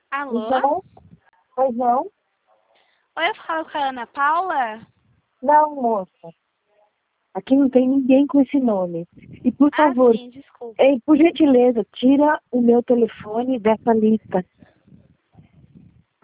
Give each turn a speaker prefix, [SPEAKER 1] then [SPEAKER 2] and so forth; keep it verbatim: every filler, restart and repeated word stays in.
[SPEAKER 1] Alô?
[SPEAKER 2] Então, pois não?
[SPEAKER 1] Oi, eu falo com a Ana Paula?
[SPEAKER 2] Não, moça. Aqui não tem ninguém com esse nome. E por
[SPEAKER 1] Ah,
[SPEAKER 2] favor,
[SPEAKER 1] sim, desculpa.
[SPEAKER 2] ei, por gentileza, tira o meu telefone dessa lista.